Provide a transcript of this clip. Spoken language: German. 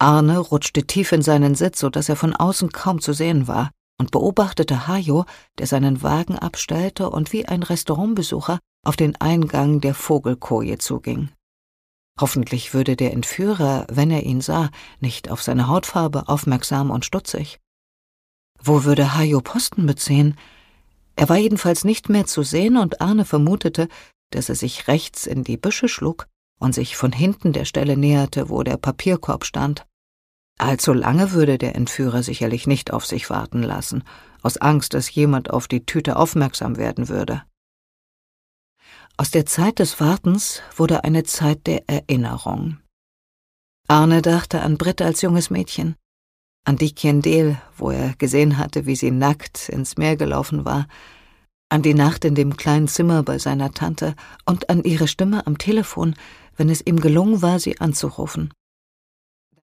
Arne rutschte tief in seinen Sitz, so dass er von außen kaum zu sehen war, und beobachtete Hajo, der seinen Wagen abstellte und wie ein Restaurantbesucher auf den Eingang der Vogelkoje zuging. Hoffentlich würde der Entführer, wenn er ihn sah, nicht auf seine Hautfarbe aufmerksam und stutzig. Wo würde Hajo Posten beziehen? Er war jedenfalls nicht mehr zu sehen, und Arne vermutete, dass er sich rechts in die Büsche schlug und sich von hinten der Stelle näherte, wo der Papierkorb stand. Allzu lange würde der Entführer sicherlich nicht auf sich warten lassen, aus Angst, dass jemand auf die Tüte aufmerksam werden würde. Aus der Zeit des Wartens wurde eine Zeit der Erinnerung. Arne dachte an Britt als junges Mädchen, an die Kendel, wo er gesehen hatte, wie sie nackt ins Meer gelaufen war, an die Nacht in dem kleinen Zimmer bei seiner Tante und an ihre Stimme am Telefon, wenn es ihm gelungen war, sie anzurufen.